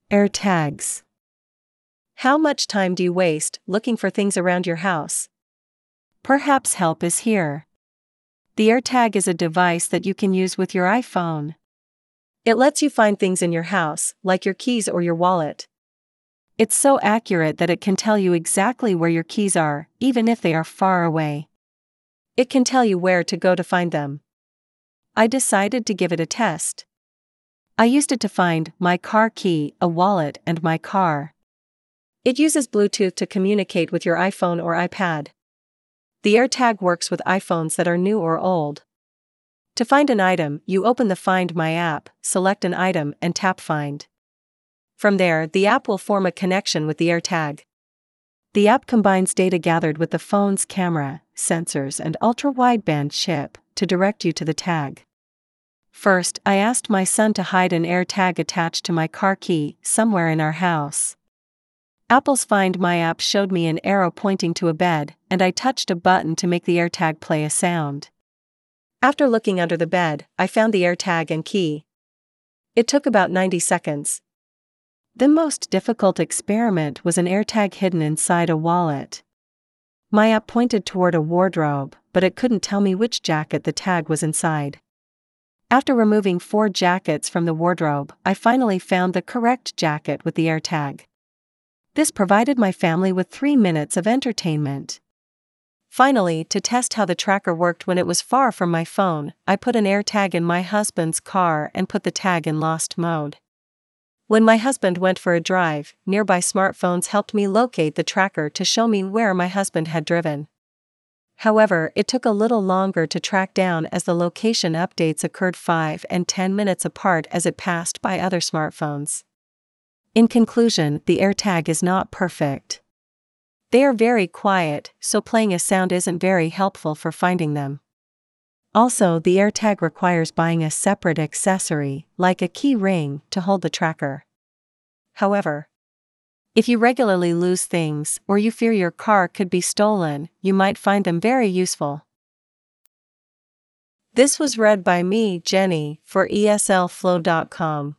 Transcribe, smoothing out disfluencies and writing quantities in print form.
AirTags. How much time do you waste looking for things around your house? Perhaps help is here. The AirTag is a device that you can use with your iPhone. It lets you find things in your house, like your keys or your wallet. It's so accurate that it can tell you exactly where your keys are, even if they are far away. It can tell you where to go to find them. I decided to give it a test. I used it to find my car key, a wallet, and my car. It uses Bluetooth to communicate with your iPhone or iPad. The AirTag works with iPhones that are new or old. To find an item, you open the Find My app, select an item, and tap Find. From there, the app will form a connection with the AirTag. The app combines data gathered with the phone's camera, sensors, and ultra-wideband chip to direct you to the tag. First, I asked my son to hide an AirTag attached to my car key somewhere in our house. Apple's Find My app showed me an arrow pointing to a bed, and I touched a button to make the AirTag play a sound. After looking under the bed, I found the AirTag and key. It took about 90 seconds. The most difficult experiment was an AirTag hidden inside a wallet. My app pointed toward a wardrobe, but it couldn't tell me which jacket the tag was inside. After removing 4 jackets from the wardrobe, I finally found the correct jacket with the AirTag. This provided my family with 3 minutes of entertainment. Finally, to test how the tracker worked when it was far from my phone, I put an AirTag in my husband's car and put the tag in lost mode. When my husband went for a drive, nearby smartphones helped me locate the tracker to show me where my husband had driven. However, it took a little longer to track down as the location updates occurred 5 and 10 minutes apart as it passed by other smartphones. In conclusion, the AirTag is not perfect. They are very quiet, so playing a sound isn't very helpful for finding them. Also, the AirTag requires buying a separate accessory, like a key ring, to hold the tracker. However, if you regularly lose things or you fear your car could be stolen, you might find them very useful. This was read by me, Jenny, for ESLFlow.com.